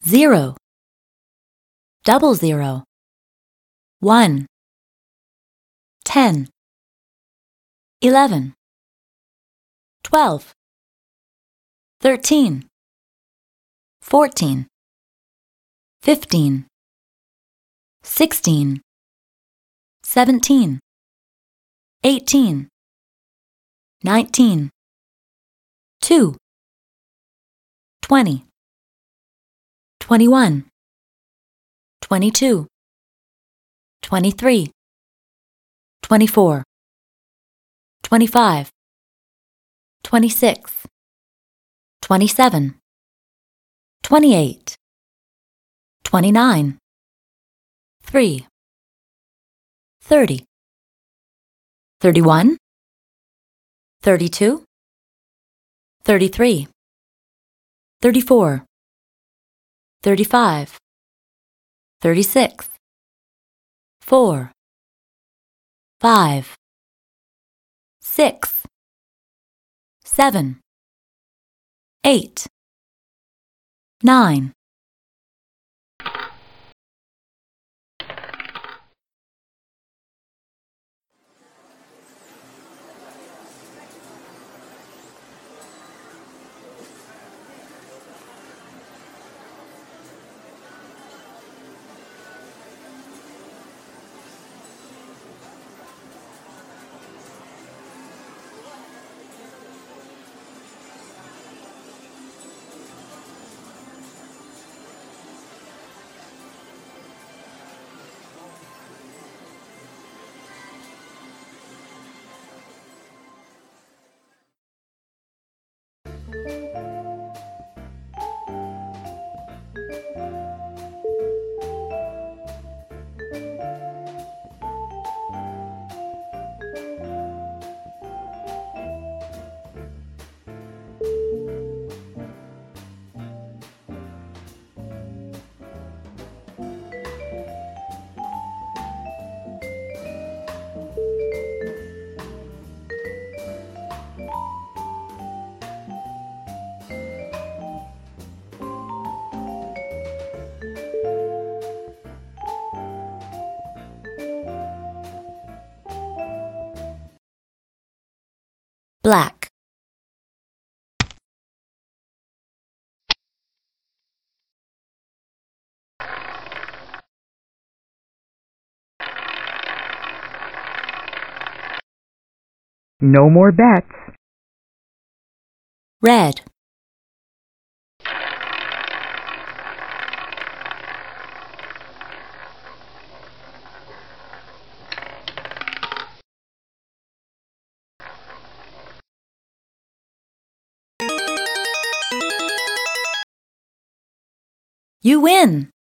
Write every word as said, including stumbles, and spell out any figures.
zero, double zero, one, ten, eleven, twelve, thirteen, fourteen, fifteen, sixteen, seventeen, eighteen, nineteen, two, twenty, twenty-one, twenty-two, twenty-three, twenty-four, twenty-five, twenty-six, twenty-seven, twenty-eight, twenty-nine, three, thirty, thirty-one, thirty-two, thirty-three, thirty-four, thirty-five, thirty-six, four, five, six, seven, eight, nine. Black, No more bets. red, you win!